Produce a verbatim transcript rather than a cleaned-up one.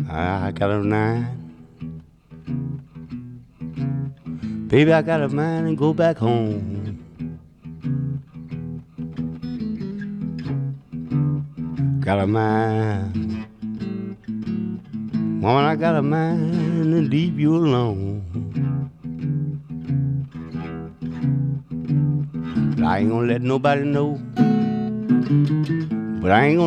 I got a nine. Baby, I got a mind and go back home. Got a mind. Woman, I got a mind to leave you alone. But I ain't gonna let nobody know. But I ain't gonna